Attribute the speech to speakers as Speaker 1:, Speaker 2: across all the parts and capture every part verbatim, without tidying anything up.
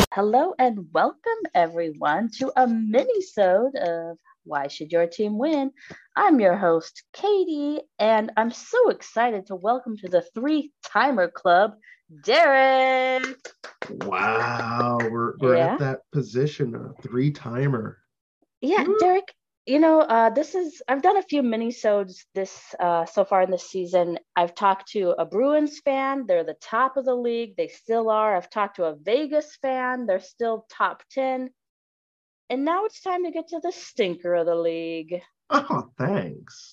Speaker 1: Hello and welcome everyone to a mini-sode of Why Should Your Team Win? I'm your host, Katie, and I'm so excited to welcome to the Three Timer Club, Derek.
Speaker 2: Wow, we're we're at
Speaker 1: Yeah,
Speaker 2: that position, a three timer.
Speaker 1: yeah,
Speaker 2: Woo.
Speaker 1: Derek. You know, uh, this is I've done a few mini-sodes this uh, so far in this season. I've talked to a Bruins fan; they're the top of the league. They still are. I've talked to a Vegas fan; they're still top ten. And now it's time to get to the stinker of the league.
Speaker 2: Oh, thanks.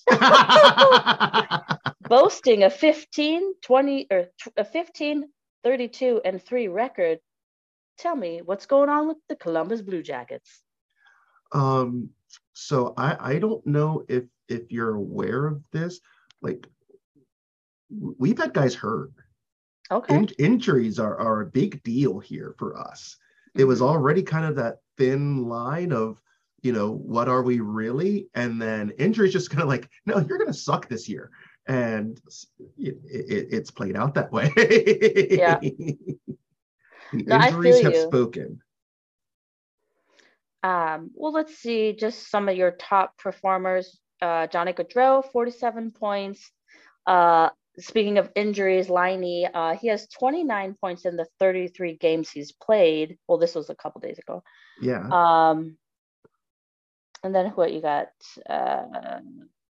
Speaker 1: Boasting a fifteen, twenty, or a fifteen, thirty-two, and three record. Tell me, what's going on with the Columbus Blue Jackets?
Speaker 2: Um, so I I don't know if if you're aware of this. Like we've had guys hurt.
Speaker 1: Okay.
Speaker 2: In, injuries are are a big deal here for us. It was
Speaker 1: Mm-hmm.
Speaker 2: already kind of that thin line of, you know, what are we really? And then injuries just kind of like, no, you're going to suck this year. And it, it, it's played out that way.
Speaker 1: Yeah.
Speaker 2: The
Speaker 1: No, I feel
Speaker 2: injuries have
Speaker 1: you.
Speaker 2: spoken.
Speaker 1: Um, well, let's see just some of your top performers. Uh, Johnny Gaudreau, forty-seven points. Uh, speaking of injuries, Liney, uh, he has twenty-nine points in the thirty-three games he's played. Well, this was a couple days ago.
Speaker 2: Yeah.
Speaker 1: Um, and then what you got? Uh,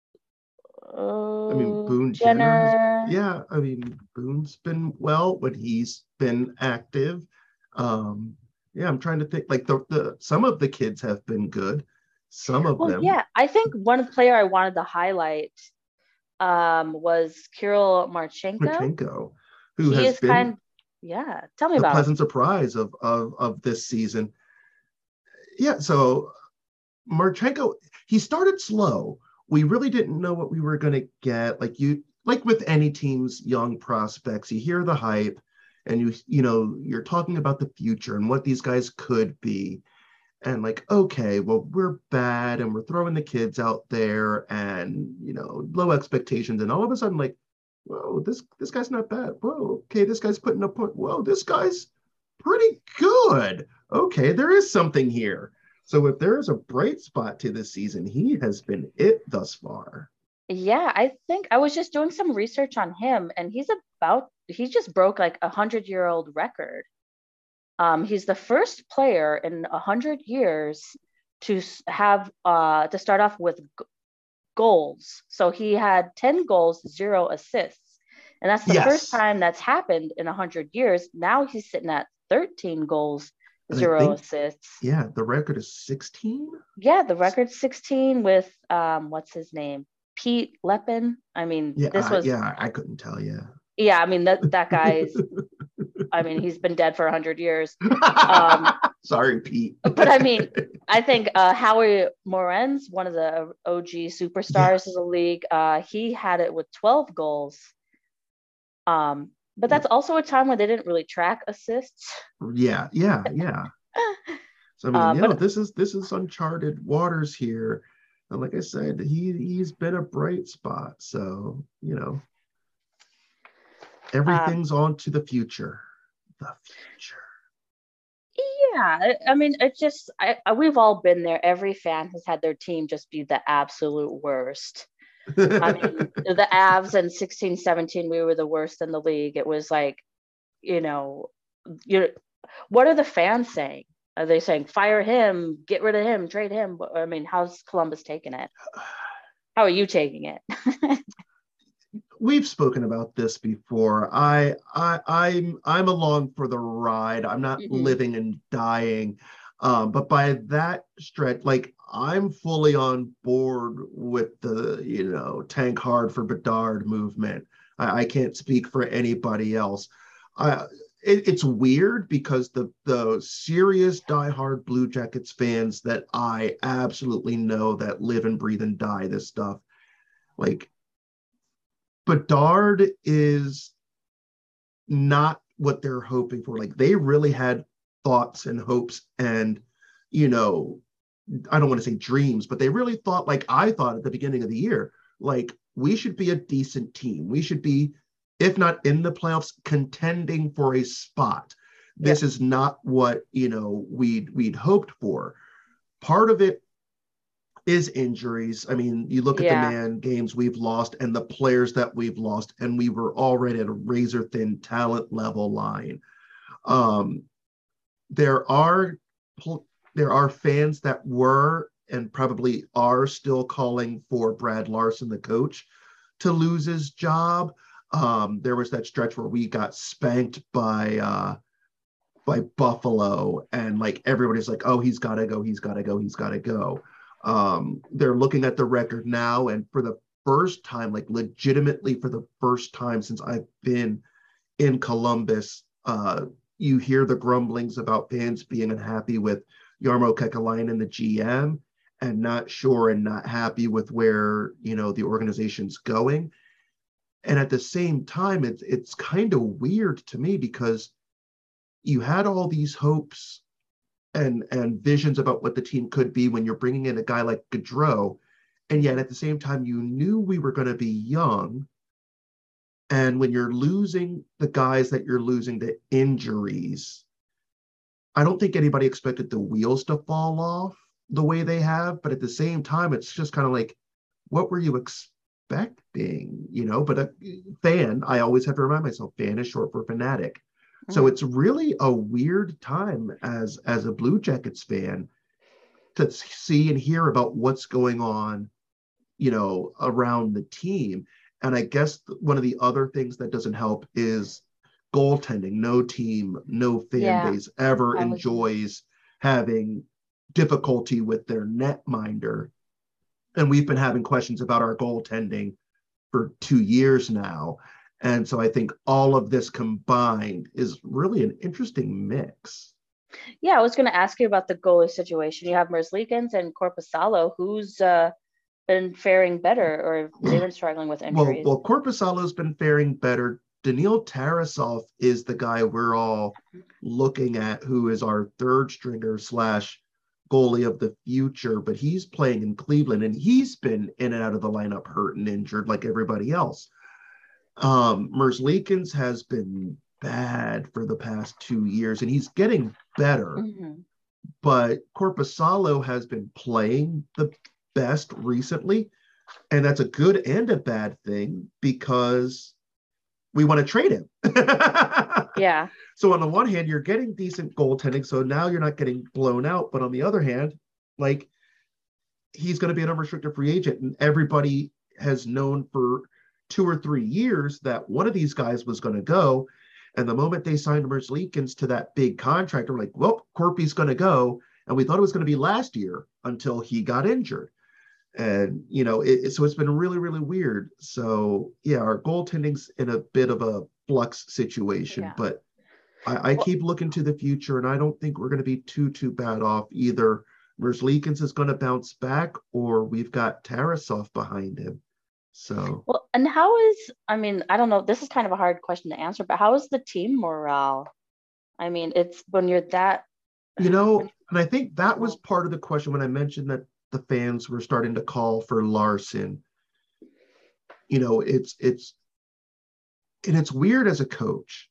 Speaker 2: I mean,
Speaker 1: uh,
Speaker 2: Boone Jenner has,
Speaker 1: Jenner.
Speaker 2: yeah, I mean, Boone's been well, but he's been active. Um, yeah, I'm trying to think like the, the some of the kids have been good. Some of
Speaker 1: Well,
Speaker 2: them,
Speaker 1: yeah, I think one player I wanted to highlight um, was Kirill Marchenko.
Speaker 2: Marchenko, who
Speaker 1: He
Speaker 2: has
Speaker 1: is kind,
Speaker 2: been
Speaker 1: yeah. Tell me
Speaker 2: the
Speaker 1: about him.
Speaker 2: pleasant surprise of of of this season. Yeah, so Marchenko, he started slow. We really didn't know what we were going to get. Like you, like with any team's young prospects, you hear the hype, and you you know you're talking about the future and what these guys could be, and like okay, well we're bad and we're throwing the kids out there, and you know low expectations, and all of a sudden like, whoa, this this guy's not bad. Whoa, okay, this guy's putting up point. Whoa, this guy's pretty good. Okay, there is something here. So if there is a bright spot to this season, he has been it thus far.
Speaker 1: Yeah, I think I was just doing some research on him, and he's about he just broke like a hundred year old record. Um, he's the first player in a hundred years to have uh to start off with g- goals. So he had ten goals, zero assists, and that's the first
Speaker 2: Yes.
Speaker 1: time that's happened in a hundred years. Now he's sitting at thirteen goals,
Speaker 2: And I
Speaker 1: zero
Speaker 2: think,
Speaker 1: assists.
Speaker 2: yeah, the record is sixteen.
Speaker 1: Yeah, the record's sixteen with um, what's his name? Pete Lepin. I mean,
Speaker 2: Yeah,
Speaker 1: this
Speaker 2: uh,
Speaker 1: was
Speaker 2: yeah, I couldn't tell you.
Speaker 1: yeah, I mean that that guy's I mean, he's been dead for a hundred years. Um,
Speaker 2: Sorry, Pete.
Speaker 1: but I mean, I think uh, Howie Morenz, one of the O G
Speaker 2: Yeah,
Speaker 1: superstars of the league, uh, he had it with twelve goals. Um, but
Speaker 2: yeah,
Speaker 1: that's also a time when they didn't really track assists.
Speaker 2: yeah, yeah, yeah. So I mean,
Speaker 1: Uh,
Speaker 2: you know,
Speaker 1: but
Speaker 2: this is this is uncharted waters here. And like I said, he he's been a bright spot. So, you know,
Speaker 1: um,
Speaker 2: everything's on to the future. The future.
Speaker 1: yeah, I, I mean, it just I, I, we've all been there. Every fan has had their team just be the absolute worst. I mean, the Avs in sixteen, seventeen, we were the worst in the league. It was like, you know, you what are the fans saying? Are they saying fire him, get rid of him, trade him? I mean, how's Columbus taking it? How are you taking it?
Speaker 2: We've spoken about this before. I I I'm I'm along for the ride. I'm not
Speaker 1: hmm
Speaker 2: living and dying. Um, but by that stretch, like I'm fully on board with the, you know, tank hard for Bedard movement. I, I can't speak for anybody else. I it, it's weird because the the serious diehard Blue Jackets fans that I absolutely know that live and breathe and die this stuff, like Bedard is not what they're hoping for. Like they really had thoughts and hopes and, you know, I don't want to say dreams, but they really thought, like I thought at the beginning of the year, like we should be a decent team. We should be, if not in the playoffs, contending for a spot. this
Speaker 1: yep.
Speaker 2: is not what, you know, we'd we'd hoped for. Part of it is injuries. I mean, you look at the
Speaker 1: Yeah.
Speaker 2: man games we've lost and the players that we've lost, and we were already at a razor thin talent level line. Um, there are there are fans that were and probably are still calling for Brad Larson, the coach, to lose his job. Um, there was that stretch where we got spanked by uh, by Buffalo, and like everybody's like, oh, he's got to go, he's got to go, he's got to go. Um, they're looking at the record now, and for the first time, like legitimately for the first time since I've been in Columbus, uh, you hear the grumblings about fans being unhappy with Jarmo Kekalainen, the G M, and not sure and not happy with where, you know, the organization's going. And at the same time, it's it's kind of weird to me because you had all these hopes and and visions about what the team could be when you're bringing in a guy like Gaudreau, and yet at the same time, you knew we were going to be young. And when you're losing the guys that you're losing to injuries, I don't think anybody expected the wheels to fall off the way they have. But at the same time, it's just kind of like, what were you expecting? You know, but a fan, I always have to remind myself, fan is short for fanatic. Mm-hmm. So it's really a weird time as, as a Blue Jackets fan to see and hear about what's going on, you know, around the team. And I guess one of the other things that doesn't help is goaltending. No team, no fan
Speaker 1: yeah.
Speaker 2: base ever
Speaker 1: was...
Speaker 2: enjoys having difficulty with their netminder. And we've been having questions about our goaltending for two years now. And so I think all of this combined is really an interesting mix.
Speaker 1: Yeah, I was going to ask you about the goalie situation. You have Merzlikins and Korpisalo, who's uh, been faring better, or they've been struggling with injuries.
Speaker 2: Well, well, Korpisalo's been faring better. Daniil Tarasov is the guy we're all looking at, who is our third stringer slash goalie of the future, but he's playing in Cleveland, and he's been in and out of the lineup hurt and injured like everybody else. Um, Merzlikins has been bad for the past two years, and he's getting better. Mm-hmm. But Korpisalo has been playing the best recently, and that's a good and a bad thing because we want to trade him.
Speaker 1: Yeah.
Speaker 2: So on the one hand, you're getting decent goaltending, so now you're not getting blown out. But on the other hand, like, he's going to be an unrestricted free agent, and everybody has known for two or three years that one of these guys was going to go. And the moment they signed Merzlikins to that big contract, we're like, well, Corpy's going to go. And we thought it was going to be last year until he got injured. And, you know, it, so it's been really, really weird. So, yeah, our goaltending's in a bit of a flux situation, yeah. But I, I well, keep looking to the future, and I don't think we're going to be too, too bad off. Either Merzlikins is going to bounce back, or we've got Tarasov behind him. So,
Speaker 1: well, and how is, I mean, I don't know, this is kind of a hard question to answer, but how is the team morale? I mean, it's when you're that,
Speaker 2: you know, and I think that was part of the question when I mentioned that the fans were starting to call for Larson. You know, it's, it's, and it's weird as a coach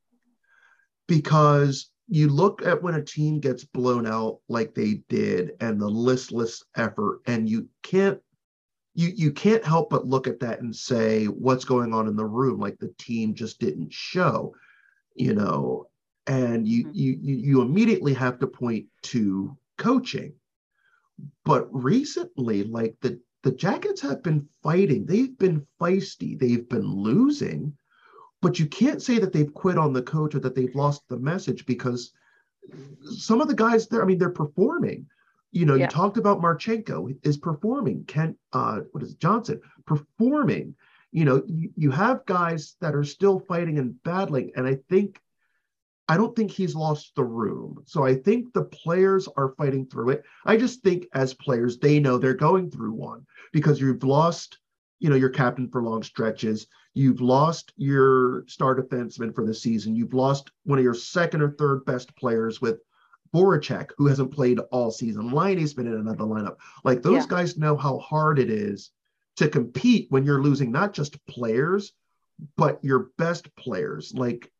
Speaker 2: because you look at when a team gets blown out like they did and the listless effort, and you can't, you, you can't help but look at that and say, what's going on in the room? Like, the team just didn't show, you know, and you, mm-hmm. you, you immediately have to point to coaching. But recently, like, the, the Jackets have been fighting. They've been feisty. They've been losing. But you can't say that they've quit on the coach or that they've lost the message, because some of the guys there, I mean, they're performing. You know, yeah. You talked about Marchenko is performing. Kent, uh, what is it, Johnson, performing. You know, you, you have guys that are still fighting and battling. And I think, I don't think he's lost the room. So I think the players are fighting through it. I just think as players, they know they're going through one, because you've lost, you know, your captain for long stretches. You've lost your star defenseman for the season. You've lost one of your second or third best players with Voracek, who hasn't played all season. Liney's been in another lineup. Like, those yeah. guys know how hard it is to compete when you're losing not just players, but your best players. Like,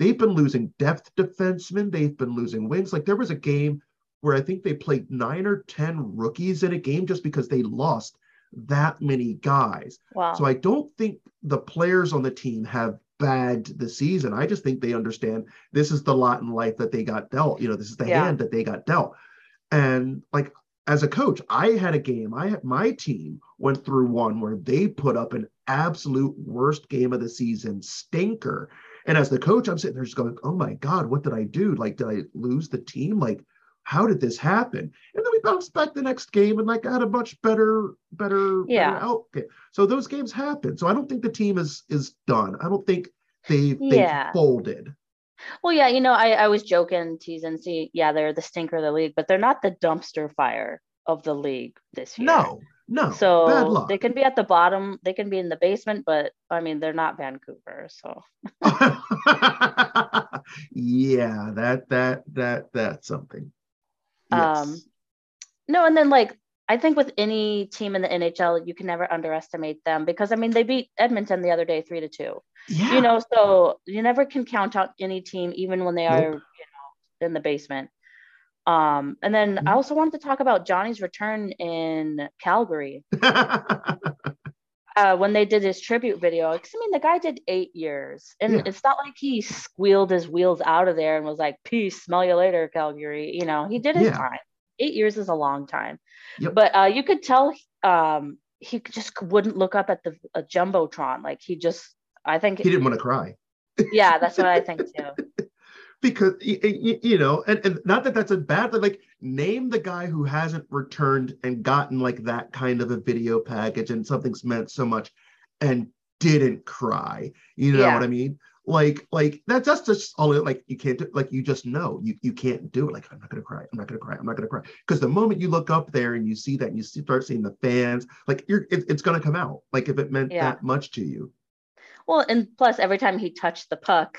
Speaker 2: they've been losing depth defensemen. They've been losing wings. Like there was a game where I think they played nine or ten rookies in a game just because they lost that many guys.
Speaker 1: Wow.
Speaker 2: So I don't think the players on the team have bagged the season. I just think they understand this is the lot in life that they got dealt. You know, this is the
Speaker 1: Yeah.
Speaker 2: hand that they got dealt. And like as a coach, I had a game. I had my team went through one where they put up an absolute worst game of the season stinker. And as the coach, I'm sitting there just going, "Oh my God, what did I do? Like, did I lose the team? Like, how did this happen?" And then we bounced back the next game and like had a much better, better,
Speaker 1: Yeah.
Speaker 2: better outcome. So those games happen. So I don't think the team is is done. I don't think they've
Speaker 1: Yeah.
Speaker 2: they've folded.
Speaker 1: Well, yeah, you know, I, I was joking, teasing, see, yeah, they're the stinker of the league, but they're not the dumpster fire of the league this year.
Speaker 2: No, no. Bad
Speaker 1: So
Speaker 2: luck.
Speaker 1: they can be at the bottom, they can be in the basement, but I mean, they're not Vancouver. So
Speaker 2: yeah, that that that that's something. Yes.
Speaker 1: um no, and then like I think with any team in the N H L, you can never underestimate them because I mean they beat Edmonton the other day three to two.
Speaker 2: Yeah.
Speaker 1: You know, so you never can count out any team, even when they
Speaker 2: Nope.
Speaker 1: are, you know, in the basement. Um, and then
Speaker 2: Mhm.
Speaker 1: I also wanted to talk about Johnny's return in Calgary. Uh, when they did his tribute video, because I mean the guy did eight years, and
Speaker 2: Yeah.
Speaker 1: it's not like he squealed his wheels out of there and was like, "Peace, smell you later, Calgary." You know, he did his
Speaker 2: Yeah.
Speaker 1: time. Eight years is a long time,
Speaker 2: Yep.
Speaker 1: but uh, you could tell um, he just wouldn't look up at the a jumbotron. Like he just, I think,
Speaker 2: He didn't want to cry.
Speaker 1: Yeah, that's what I think too.
Speaker 2: Because you, you know, and, and not that that's a bad thing. Like, name the guy who hasn't returned and gotten like that kind of a video package and something's meant so much and didn't cry. You know
Speaker 1: Yeah.
Speaker 2: what I mean? Like, like that's that's just all. Like, you can't do. Like, you just know you you can't do it. Like, I'm not gonna cry. I'm not gonna cry. I'm not gonna cry. Because the moment you look up there and you see that, and you see, start seeing the fans, like you're, it, it's gonna come out. Like if it meant
Speaker 1: Yeah.
Speaker 2: that much to you.
Speaker 1: Well, and plus every time he touched the puck,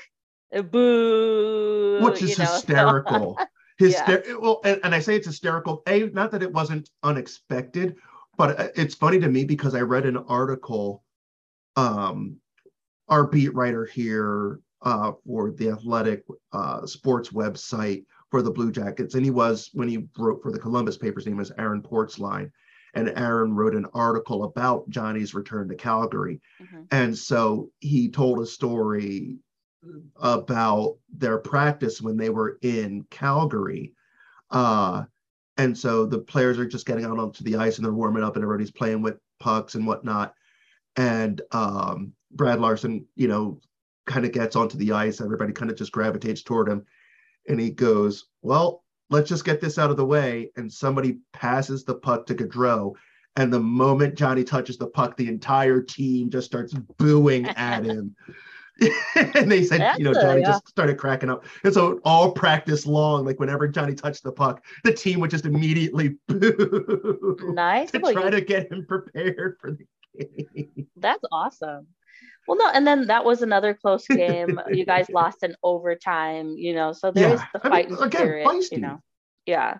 Speaker 1: boo,
Speaker 2: Which is
Speaker 1: you know, so-
Speaker 2: hysterical. Hyster-
Speaker 1: Yeah.
Speaker 2: Well, and, and I say it's hysterical. A, not that it wasn't unexpected, but it's funny to me because I read an article. Um, our beat writer here uh, for the Athletic uh, sports website for the Blue Jackets, and he was when he wrote for the Columbus paper. His name is Aaron Portzline, and Aaron wrote an article about Johnny's return to Calgary,
Speaker 1: Mhm.
Speaker 2: and so he told a story about their practice when they were in Calgary. Uh, and so the players are just getting out onto the ice and they're warming up and everybody's playing with pucks and whatnot. And um, Brad Larson, you know, kind of gets onto the ice. Everybody kind of just gravitates toward him. And he goes, "Well, let's just get this out of the way." And somebody passes the puck to Gaudreau. And the moment Johnny touches the puck, the entire team just starts booing at him. And they said,
Speaker 1: That's
Speaker 2: you know,
Speaker 1: a-
Speaker 2: Johnny
Speaker 1: yeah.
Speaker 2: just started cracking up. And so all practice long, like whenever Johnny touched the puck, the team would just immediately boo
Speaker 1: Nice.
Speaker 2: to
Speaker 1: Well,
Speaker 2: try
Speaker 1: you-
Speaker 2: to get him prepared for the game.
Speaker 1: That's awesome. Well, no, and then that was another close game. You guys lost in overtime, you know, so there is
Speaker 2: Yeah.
Speaker 1: the
Speaker 2: I mean,
Speaker 1: fighting
Speaker 2: again,
Speaker 1: spirit,
Speaker 2: feisty.
Speaker 1: you know. Yeah.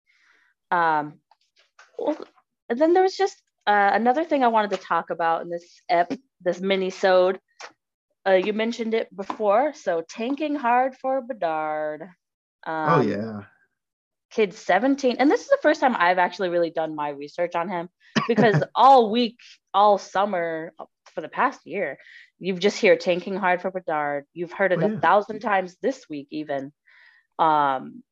Speaker 1: Um, well, and then there was just uh, another thing I wanted to talk about in this ep, this mini-sode. Uh, you mentioned it before, so tanking hard for Bedard. Um,
Speaker 2: Oh, yeah.
Speaker 1: Kid seventeen, and this is the first time I've actually really done my research on him because all week, all summer, for the past year, you've just hear tanking hard for Bedard. You've heard it
Speaker 2: Oh,
Speaker 1: a
Speaker 2: yeah.
Speaker 1: thousand times this week, even. Um,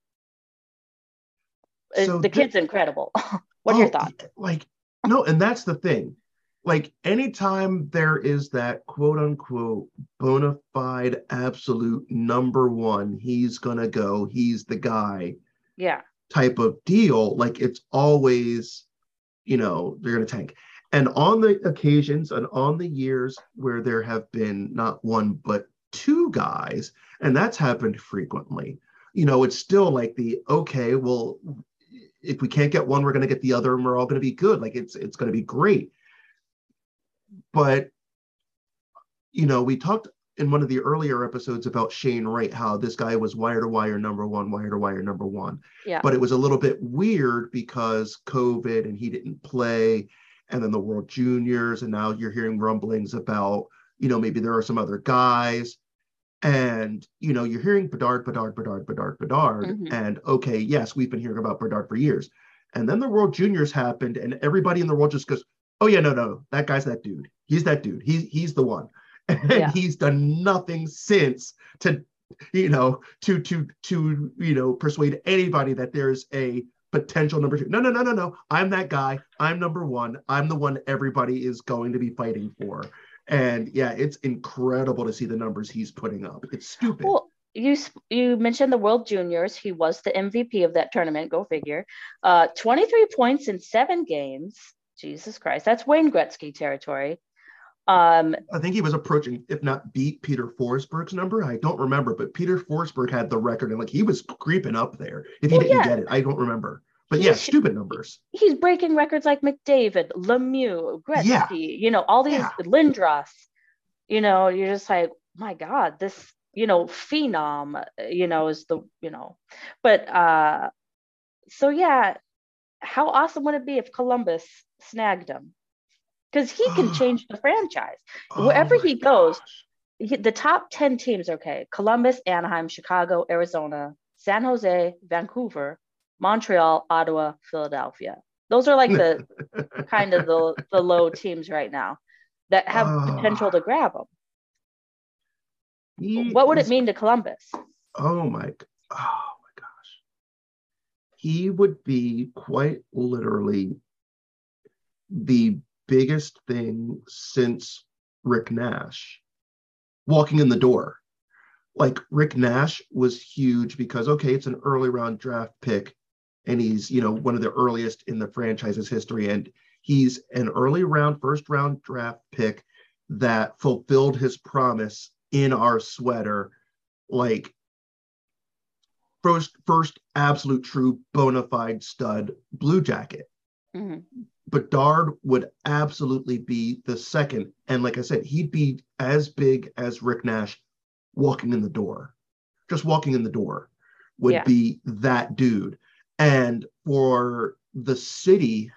Speaker 1: it-
Speaker 2: So
Speaker 1: the
Speaker 2: thi-
Speaker 1: kid's incredible. What are your
Speaker 2: Oh,
Speaker 1: thoughts?
Speaker 2: Like, no, and that's the thing. Like, anytime there is that quote unquote bona fide absolute number one, he's gonna go, he's the guy
Speaker 1: Yeah,
Speaker 2: type of deal, like it's always, you know, they're gonna tank. And on the occasions and on the years where there have been not one but two guys, and that's happened frequently, you know, it's still like the okay, well, if we can't get one, we're going to get the other, and we're all going to be good. Like it's it's going to be great. But you know, we talked in one of the earlier episodes about Shane Wright, how this guy was wire to wire number one, wire to wire number one.
Speaker 1: yeah,
Speaker 2: But it was a little bit weird because COVID and he didn't play, and then the World Juniors, and now you're hearing rumblings about, you know, maybe there are some other guys. And, you know, you're hearing Bedard, Bedard, Bedard, Bedard, Bedard.
Speaker 1: Mm-hmm.
Speaker 2: And okay, yes, we've been hearing about Bedard for years. And then the World Juniors happened, and everybody in the world just goes, oh, yeah, no, no, that guy's that dude. He's that dude. He's, he's the one. And
Speaker 1: Yeah.
Speaker 2: he's done nothing since to, you know, to, to, to, you know, persuade anybody that there's a potential number two. No, no, no, no, no. I'm that guy. I'm number one. I'm the one everybody is going to be fighting for. And yeah, it's incredible to see the numbers he's putting up. It's stupid.
Speaker 1: Well, you you mentioned the World Juniors. He was the M V P of that tournament. Go figure. Uh, twenty-three points in seven games. Jesus Christ, that's Wayne Gretzky territory. Um,
Speaker 2: I think he was approaching, if not beat Peter Forsberg's number. I don't remember, but Peter Forsberg had the record, and like he was creeping up there. If he
Speaker 1: well,
Speaker 2: didn't
Speaker 1: yeah.
Speaker 2: get it, I don't remember. But yeah,
Speaker 1: He's-
Speaker 2: stupid numbers.
Speaker 1: He's breaking records like McDavid, Lemieux, Gretzky.
Speaker 2: Yeah.
Speaker 1: You know, all these
Speaker 2: Yeah.
Speaker 1: Lindros. You know, you're just like, my God, this, you know, phenom, you know, is the, you know, but uh, so yeah, how awesome would it be if Columbus snagged him? Because he can change the franchise.
Speaker 2: Oh
Speaker 1: Wherever
Speaker 2: my
Speaker 1: he goes,
Speaker 2: gosh.
Speaker 1: he, the top ten teams, okay, Columbus, Anaheim, Chicago, Arizona, San Jose, Vancouver, Montreal, Ottawa, Philadelphia. Those are like the kind of the, the low teams right now that have
Speaker 2: Oh.
Speaker 1: potential to grab him.
Speaker 2: He
Speaker 1: What would
Speaker 2: is-
Speaker 1: it mean to Columbus?
Speaker 2: Oh my, oh my gosh. He would be quite literally the biggest thing since Rick Nash walking in the door. Like Rick Nash was huge because, okay, it's an early round draft pick and he's, you know, one of the earliest in the franchise's history. And he's an early round, first round draft pick that fulfilled his promise in our sweater. Like first, first absolute true bona fide stud Blue Jacket.
Speaker 1: Mm-hmm.
Speaker 2: Bedard would absolutely be the second. And like I said, he'd be as big as Rick Nash walking in the door. Just walking in the door would
Speaker 1: Yeah.
Speaker 2: be that dude. And for the city,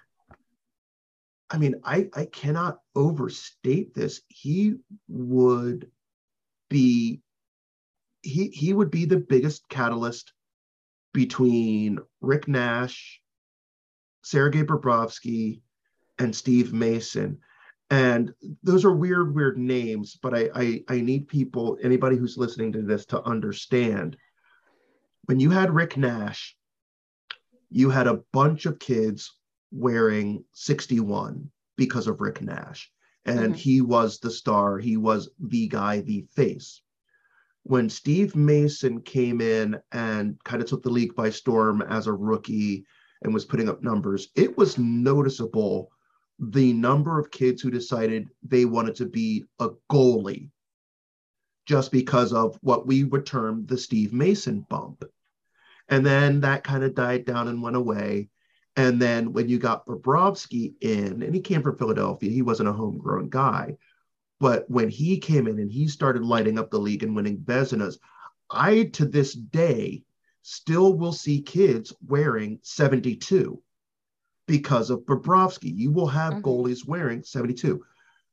Speaker 2: I mean, I, I cannot overstate this. He would be he he would be the biggest catalyst between Rick Nash, Sergei Bobrovsky, and Steve Mason. And those are weird, weird names, but I, I, I need people, anybody who's listening to this, to understand. When you had Rick Nash, you had a bunch of kids wearing sixty-one because of Rick Nash. And
Speaker 1: Mm-hmm.
Speaker 2: he was the star. He was the guy, the face. When Steve Mason came in and kind of took the league by storm as a rookie and was putting up numbers, it was noticeable the number of kids who decided they wanted to be a goalie just because of what we would term the Steve Mason bump. And then that kind of died down and went away. And then when you got Bobrovsky in, and he came from Philadelphia, he wasn't a homegrown guy. But when he came in and he started lighting up the league and winning Vezinas, I, to this day, still will see kids wearing seventy-two because of Bobrovsky. You will have
Speaker 1: Mhm.
Speaker 2: goalies wearing seventy-two.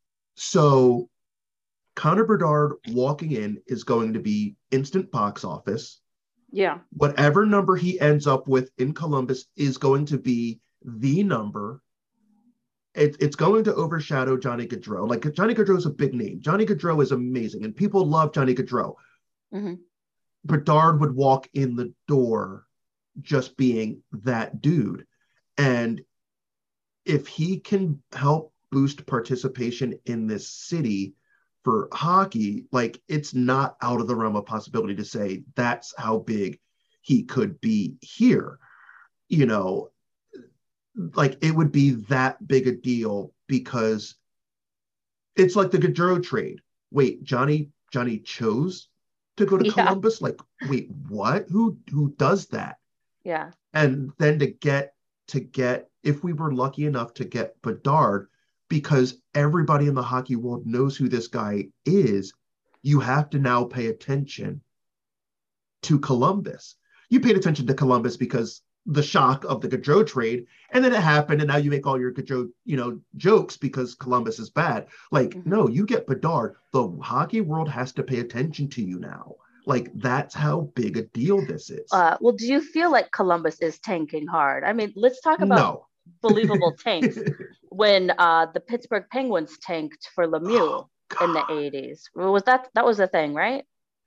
Speaker 2: So Connor Bedard walking in is going to be instant box office.
Speaker 1: Yeah.
Speaker 2: Whatever number he ends up with in Columbus is going to be the number. It, it's going to overshadow Johnny Gaudreau. Like, Johnny Gaudreau is a big name. Johnny Gaudreau is amazing, and people love Johnny Gaudreau.
Speaker 1: Mm-hmm.
Speaker 2: Bedard would walk in the door just being that dude. And if he can help boost participation in this city for hockey, like, it's not out of the realm of possibility to say that's how big he could be here. You know, like, it would be that big a deal because it's like the Gaudreau trade. Wait, Johnny Johnny chose to go to
Speaker 1: Yeah.
Speaker 2: Columbus? Like, wait, what? Who who does that?
Speaker 1: Yeah.
Speaker 2: And then to get to get if we were lucky enough to get Bedard, because everybody in the hockey world knows who this guy is, you have to now pay attention to Columbus. You paid attention to Columbus because the shock of the Gaudreau trade, and then it happened, and now you make all your Gaudreau, you know, jokes because Columbus is bad. Like, mm-hmm. no, you get Bedard. The hockey world has to pay attention to you now. Like, that's how big a deal this is.
Speaker 1: Uh, well, do you feel like Columbus is tanking hard? I mean, let's talk about
Speaker 2: no.
Speaker 1: believable tanks. When uh, the Pittsburgh Penguins tanked for Lemieux oh, in the eighties, was that that was a thing, right?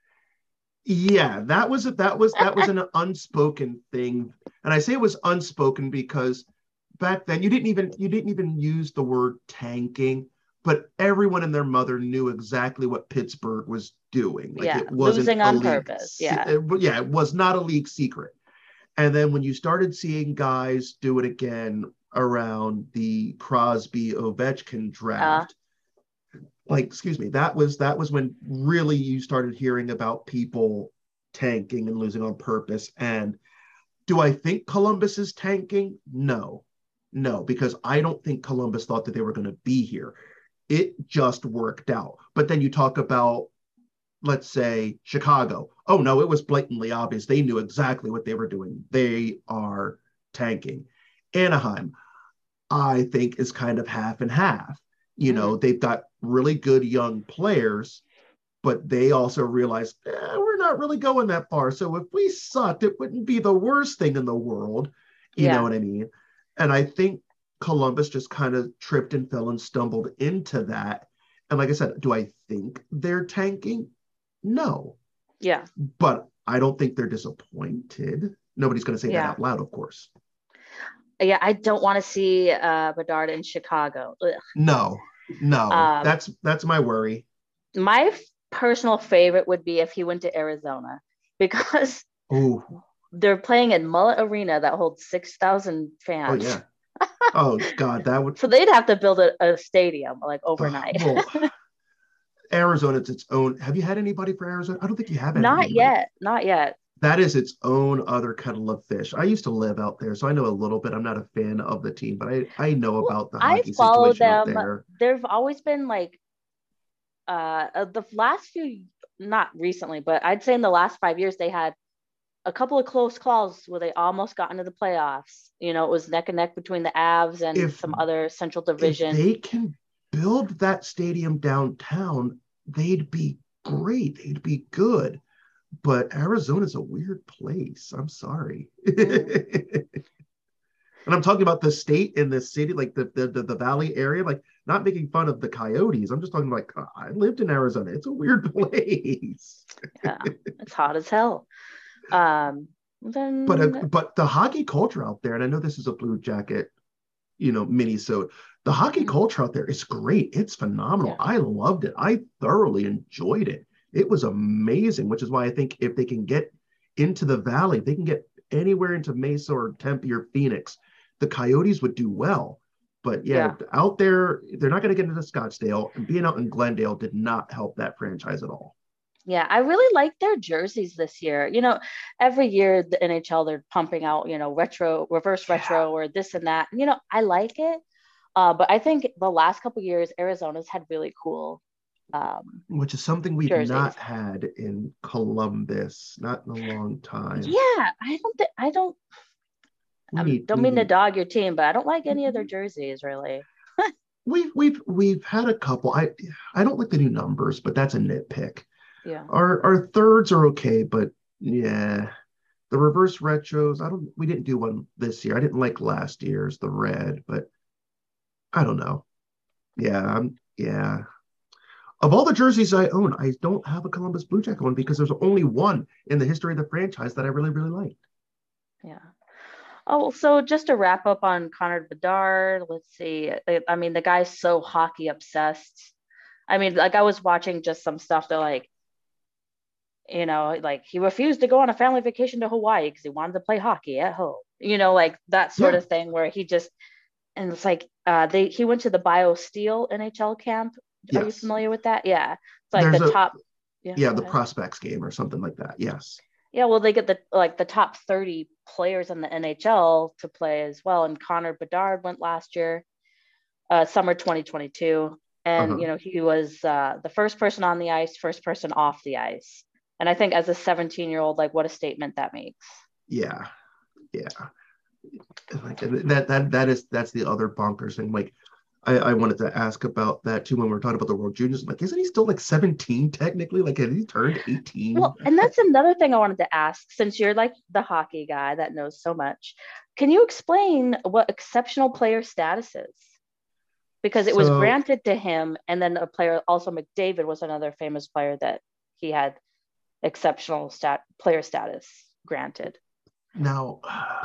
Speaker 2: Yeah, that was a, that was that was an unspoken thing, and I say it was unspoken because back then you didn't even you didn't even use the word tanking, but everyone and their mother knew exactly what Pittsburgh was doing. Like,
Speaker 1: yeah,
Speaker 2: it wasn't
Speaker 1: losing on
Speaker 2: league,
Speaker 1: purpose. Yeah,
Speaker 2: it, yeah, it was not a league secret. And then when you started seeing guys do it again around the Crosby Ovechkin draft. Uh, Like, excuse me, that was that was when really you started hearing about people tanking and losing on purpose. And do I think Columbus is tanking? No, no, because I don't think Columbus thought that they were going to be here. It just worked out. But then you talk about, let's say, Chicago. Oh, no, it was blatantly obvious. They knew exactly what they were doing. They are tanking. Anaheim, I think, is kind of half and half. You know, mm-hmm. they've got really good young players, but they also realize eh, we're not really going that far. So if we sucked, it wouldn't be the worst thing in the world. You yeah. know what I mean? And I think Columbus just kind of tripped and fell and stumbled into that. And like I said, do I think they're tanking? No.
Speaker 1: Yeah.
Speaker 2: But I don't think they're disappointed. Nobody's going to say yeah. that out loud, of course.
Speaker 1: Yeah, I don't want to see uh, Bedard in Chicago. Ugh.
Speaker 2: No, no, um, that's that's my worry.
Speaker 1: My f- personal favorite would be if he went to Arizona, because
Speaker 2: Ooh.
Speaker 1: they're playing in Mullet Arena that holds six thousand fans.
Speaker 2: Oh, yeah. Oh, God, that would...
Speaker 1: So they'd have to build a, a stadium, like, overnight.
Speaker 2: Uh, well, Arizona's its own... Have you had anybody for Arizona? I don't think you have
Speaker 1: Not
Speaker 2: anybody.
Speaker 1: yet, not yet.
Speaker 2: That is its own other kettle of fish. I used to live out there, so I know a little bit. I'm not a fan of the team, but I, I know well, about the hockey I follow situation them. Out there.
Speaker 1: There've always been, like, uh, the last few, not recently, but I'd say in the last five years, they had a couple of close calls where they almost got into the playoffs. You know, it was neck and neck between the Avs and if, some other Central Division.
Speaker 2: If they can build that stadium downtown, they'd be great. They'd be good. But Arizona's a weird place. I'm sorry. Mm. And I'm talking about the state and the city, like the, the, the, the valley area, like not making fun of the Coyotes. I'm just talking like, oh, I lived in Arizona. It's a weird place.
Speaker 1: Yeah, it's hot as hell. Um, then...
Speaker 2: But, uh, but the hockey culture out there, and I know this is a Blue Jacket, you know, mini-sode. The hockey mm-hmm. culture out there is great. It's phenomenal. Yeah. I loved it. I thoroughly enjoyed it. It was amazing, which is why I think if they can get into the valley, if they can get anywhere into Mesa or Tempe or Phoenix, the Coyotes would do well. But yeah, yeah. out there, they're not going to get into Scottsdale, and being out in Glendale did not help that franchise at all.
Speaker 1: Yeah, I really like their jerseys this year. You know, every year the N H L, they're pumping out, you know, retro, reverse retro, yeah. or this and that. You know, I like it. Uh, but I think the last couple of years, Arizona's had really cool Um,
Speaker 2: which is something we've jerseys. not had in Columbus, not in a long time.
Speaker 1: Yeah, I don't think I don't. I need, don't mean need. to dog your team, but I don't like any of their jerseys really.
Speaker 2: we've we've we've had a couple. I I don't like the new numbers, but that's a nitpick.
Speaker 1: Yeah,
Speaker 2: our our thirds are okay, but yeah, the reverse retros. I don't. We didn't do one this year. I didn't like last year's the red, but I don't know. Yeah, I'm yeah. Of all the jerseys I own, I don't have a Columbus Blue Jacket one because there's only one in the history of the franchise that I really, really liked.
Speaker 1: Yeah. Oh, so just to wrap up on Connor Bedard, let's see. I mean, the guy's so hockey obsessed. I mean, like I was watching just some stuff that like, you know, like he refused to go on a family vacation to Hawaii because he wanted to play hockey at home. You know, like that sort yeah. of thing where he just, and it's like uh, they he went to the BioSteel N H L camp. Yes. Are you familiar with that? Yeah. It's like There's the a, top.
Speaker 2: Yeah, yeah the prospects game or something like that. Yes.
Speaker 1: Yeah. Well, they get the like the top thirty players in the N H L to play as well. And Connor Bedard went last year, uh, summer twenty twenty-two. And, uh-huh. you know, he was uh, the first person on the ice, first person off the ice. And I think as a seventeen year old, like what a statement that makes.
Speaker 2: Yeah. Yeah. like that that that is that's the other bonkers thing. Like I, I wanted to ask about that too when we were talking about the World Juniors. I'm like, isn't he still like seventeen technically? Like, has he turned eighteen?
Speaker 1: Well, and that's another thing I wanted to ask, since you're like the hockey guy that knows so much. Can you explain what exceptional player status is? Because it was
Speaker 2: So
Speaker 1: granted to him, and then a player, also McDavid was another famous player that he had exceptional stat player status granted.
Speaker 2: now,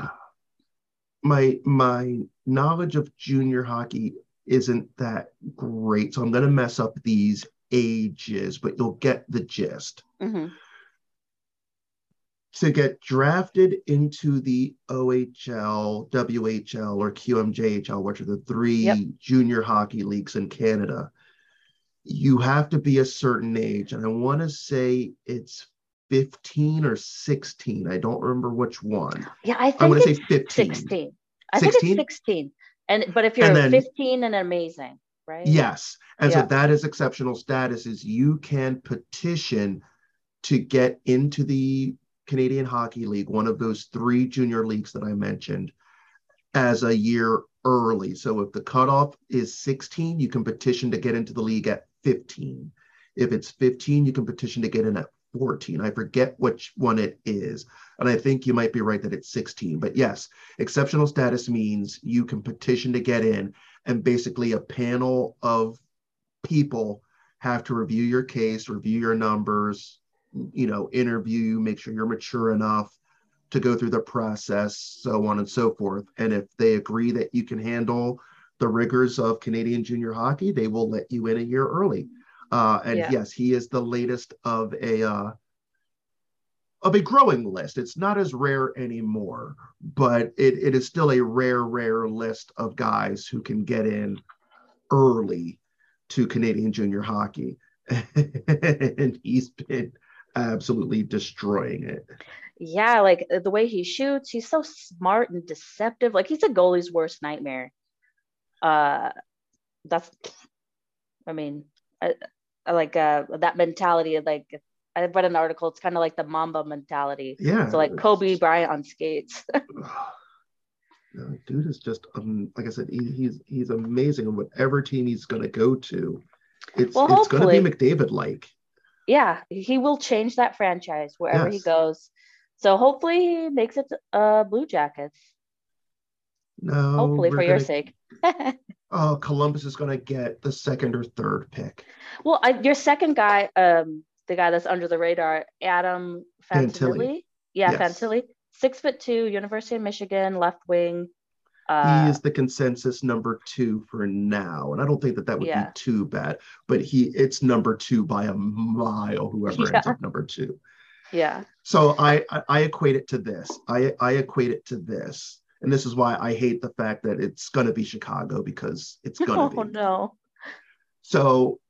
Speaker 2: my my knowledge of junior hockey isn't that great, so I'm going to mess up these ages, but you'll get the gist.
Speaker 1: Mm-hmm.
Speaker 2: To get drafted into the O H L, W H L, or Q M J H L, which are the three yep. junior hockey leagues in Canada, you have to be a certain age. And I want to say it's fifteen or sixteen. I don't remember which one.
Speaker 1: Yeah, I think
Speaker 2: I want to
Speaker 1: it's
Speaker 2: say fifteen.
Speaker 1: sixteen. I think it's sixteen. And but if you're then, fifteen and amazing, right?
Speaker 2: Yes. And yeah. so that is exceptional status, is you can petition to get into the Canadian Hockey League, one of those three junior leagues that I mentioned, as a year early. So if the cutoff is sixteen, you can petition to get into the league at fifteen. If it's fifteen, you can petition to get in at fourteen. I forget which one it is. And I think you might be right that it's sixteen. But yes, exceptional status means you can petition to get in, and basically a panel of people have to review your case, review your numbers, you know, interview you, make sure you're mature enough to go through the process, so on and so forth. And if they agree that you can handle the rigors of Canadian junior hockey, they will let you in a year early. Uh, and yeah. yes, he is the latest of a uh, of a growing list. It's not as rare anymore, but it, it is still a rare, rare list of guys who can get in early to Canadian junior hockey. And he's been absolutely destroying it.
Speaker 1: Yeah, like the way he shoots, he's so smart and deceptive. Like he's a goalie's worst nightmare. Uh, that's, I mean, I, I like uh, that mentality of like, I read an article, it's kind of like the Mamba mentality.
Speaker 2: Yeah.
Speaker 1: So like Kobe Bryant on skates.
Speaker 2: No, dude is just, um, like I said, he, he's he's amazing. And whatever team he's going to go to, it's well, it's going to be McDavid-like.
Speaker 1: Yeah, he will change that franchise wherever yes. he goes. So hopefully he makes it to uh, Blue Jackets.
Speaker 2: No,
Speaker 1: hopefully for
Speaker 2: gonna,
Speaker 1: your sake.
Speaker 2: Oh, Columbus is going to get the second or third pick.
Speaker 1: Well, I, your second guy, um, the guy that's under the radar, Adam Fantilli. Yeah, yes. Fantilli. Six foot two, University of Michigan, left wing.
Speaker 2: Uh, he is the consensus number two for now, and I don't think that that would yeah. be too bad. But he, it's number two by a mile. Whoever yeah. ends up number two.
Speaker 1: Yeah.
Speaker 2: So I, I, I equate it to this. I, I equate it to this, and this is why I hate the fact that it's going to be Chicago, because it's going to
Speaker 1: oh,
Speaker 2: be.
Speaker 1: Oh no.
Speaker 2: So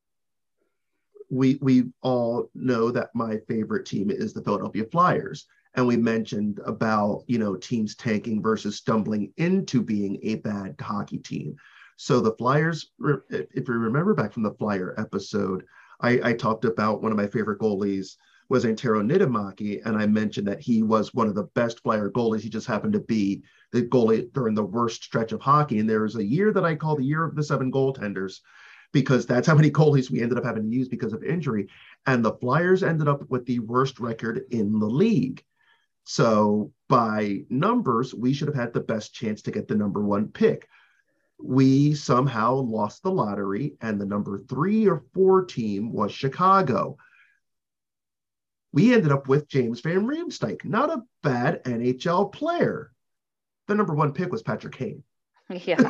Speaker 2: we we all know that my favorite team is the Philadelphia Flyers. And we mentioned about, you know, teams tanking versus stumbling into being a bad hockey team. So the Flyers, if you remember back from the Flyer episode, I, I talked about one of my favorite goalies was Antero Niittymaki, and I mentioned that he was one of the best Flyer goalies. He just happened to be the goalie during the worst stretch of hockey. And there was a year that I call the year of the seven goaltenders, because that's how many goalies we ended up having to use because of injury. And the Flyers ended up with the worst record in the league. So by numbers, we should have had the best chance to get the number one pick. We somehow lost the lottery, and the number three or four team was Chicago. We ended up with James Van Riemsdyk, not a bad N H L player. The number one pick was Patrick Kane.
Speaker 1: Yeah.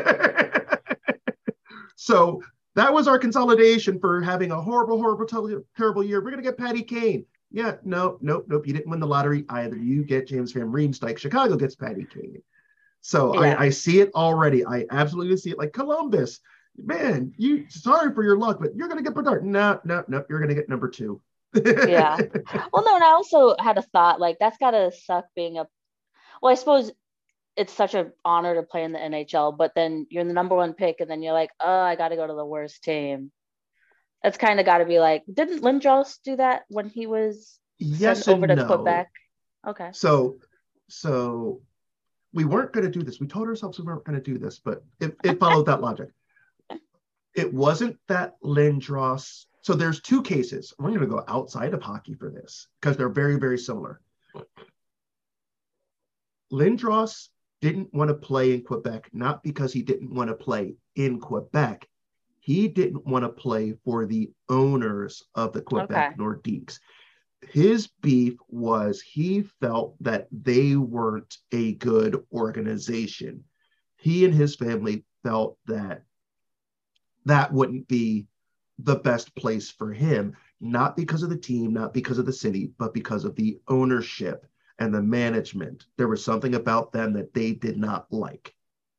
Speaker 2: So that was our consolidation for having a horrible, horrible, terrible year. We're going to get Patty Kane. Yeah, no, nope, nope. You didn't win the lottery. Either you get James Van Riemsdyk, Chicago gets Patty Kane. So yeah. I, I see it already. I absolutely see it. Like Columbus, man, you sorry for your luck, but you're going to get Bedard. No, no, no, you're going to get number two.
Speaker 1: Yeah. Well, no, and I also had a thought, like, that's got to suck being a, well, I suppose it's such an honor to play in the N H L, but then you're the number one pick, and then you're like, oh, I got to go to the worst team. That's kind of got to be like, didn't Lindros do that when he was
Speaker 2: yes
Speaker 1: sent over to
Speaker 2: no.
Speaker 1: Quebec? Okay.
Speaker 2: So, so we weren't going to do this. We told ourselves we weren't going to do this, but it, it followed that logic. It wasn't that Lindros. So there's two cases. I'm going to go outside of hockey for this because they're very, very similar. Lindros didn't want to play in Quebec, not because he didn't want to play in Quebec. He didn't want to play for the owners of the Quebec okay. Nordiques. His beef was he felt that they weren't a good organization. He and his family felt that that wouldn't be the best place for him, not because of the team, not because of the city, but because of the ownership and the management. There was something about them that they did not like.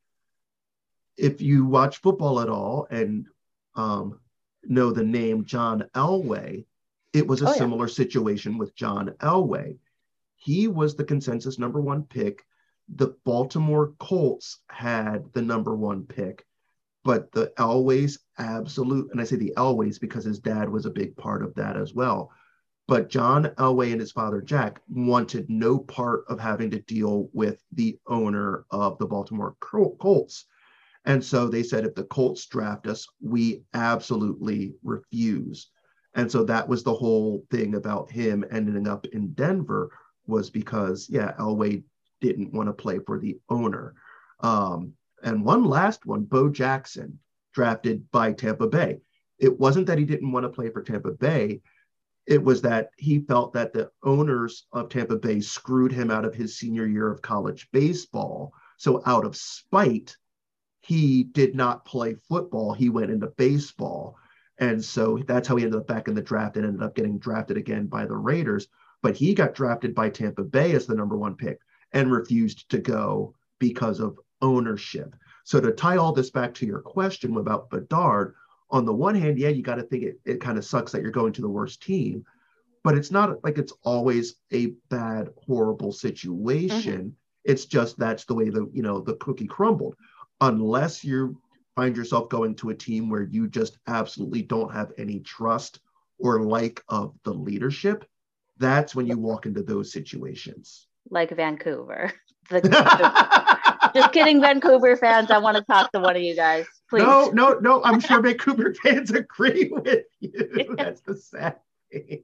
Speaker 2: If you watch football at all and um, know the name John Elway, it was a oh, similar yeah. situation with John Elway. He was the consensus number one pick. The Baltimore Colts had the number one pick, but the Elways absolute, and I say the Elways because his dad was a big part of that as well. But John Elway and his father, Jack, wanted no part of having to deal with the owner of the Baltimore Colts. And so they said, if the Colts draft us, we absolutely refuse. And so that was the whole thing about him ending up in Denver, was because, yeah, Elway didn't want to play for the owner. Um, and one last one, Bo Jackson, drafted by Tampa Bay. It wasn't that he didn't want to play for Tampa Bay. It was that he felt that the owners of Tampa Bay screwed him out of his senior year of college baseball. So out of spite, he did not play football. He went into baseball. And so that's how he ended up back in the draft and ended up getting drafted again by the Raiders. But he got drafted by Tampa Bay as the number one pick and refused to go because of ownership. So to tie all this back to your question about Bedard, on the one hand, yeah, you got to think it, it kind of sucks that you're going to the worst team, but it's not like it's always a bad, horrible situation. Mm-hmm. It's just that's the way the, you know, the cookie crumbled. Unless you find yourself going to a team where you just absolutely don't have any trust or like of the leadership, that's when you walk into those situations.
Speaker 1: Like Vancouver. The, the, just kidding, Vancouver fans. I want to talk to one of you guys, please.
Speaker 2: No, no, no. I'm sure Vancouver fans agree with you. That's the sad thing.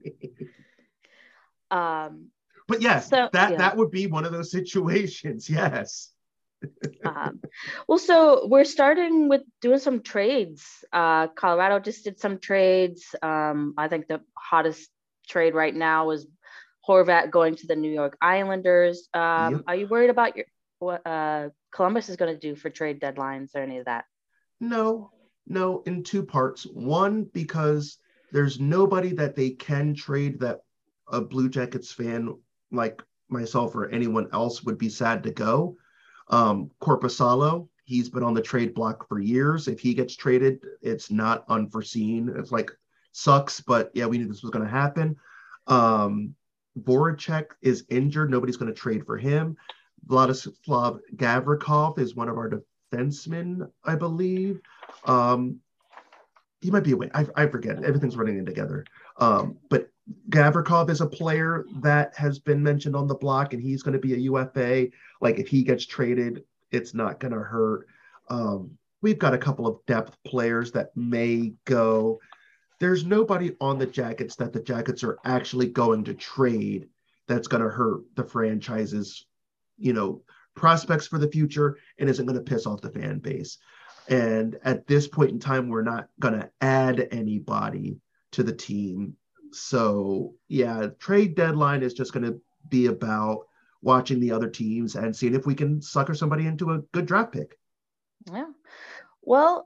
Speaker 1: Um,
Speaker 2: but yes, so, that, yeah. that would be one of those situations. Yes.
Speaker 1: um, well, so we're starting with doing some trades. Uh, Colorado just did some trades. Um, I think the hottest trade right now is Horvat going to the New York Islanders. Um, yep. Are you worried about your what uh, Columbus is going to do for trade deadlines or any of that?
Speaker 2: No, no, in two parts. One, because there's nobody that they can trade that a Blue Jackets fan like myself or anyone else would be sad to go. Um, Korpisalo, he's been on the trade block for years. If he gets traded, it's not unforeseen. It's like, sucks, but yeah, we knew this was going to happen. Um, Voracek is injured. Nobody's going to trade for him. Vladislav Gavrikov is one of our defensemen, I believe. Um, he might be away. I, I forget. Everything's running in together. Um, but Gavrikov is a player that has been mentioned on the block, and he's going to be a U F A. Like, if he gets traded, it's not going to hurt. Um, we've got a couple of depth players that may go. There's nobody on the Jackets that the Jackets are actually going to trade that's going to hurt the franchise's, you know, prospects for the future and isn't going to piss off the fan base. And at this point in time, we're not going to add anybody to the team. So, yeah, trade deadline is just going to be about watching the other teams and seeing if we can sucker somebody into a good draft pick.
Speaker 1: Yeah. Well,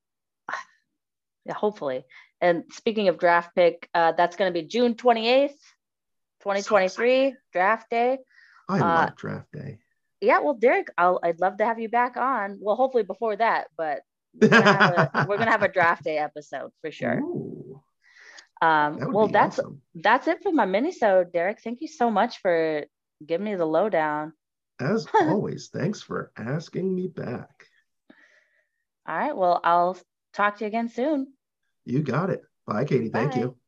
Speaker 1: yeah, hopefully. And speaking of draft pick, uh, that's going to be June twenty-eighth, twenty twenty-three, so draft day.
Speaker 2: I love uh, draft day.
Speaker 1: Yeah, well, Derek, I'll, I'd love to have you back on. Well, hopefully before that, but we're going to have a, we're gonna have a draft day episode for sure.
Speaker 2: Ooh,
Speaker 1: um, that well, that's awesome. That's it for my mini-sode, Derek. Thank you so much for giving me the lowdown.
Speaker 2: As always, thanks for asking me back.
Speaker 1: All right, well, I'll talk to you again soon.
Speaker 2: You got it. Bye, Katie. Bye. Thank you.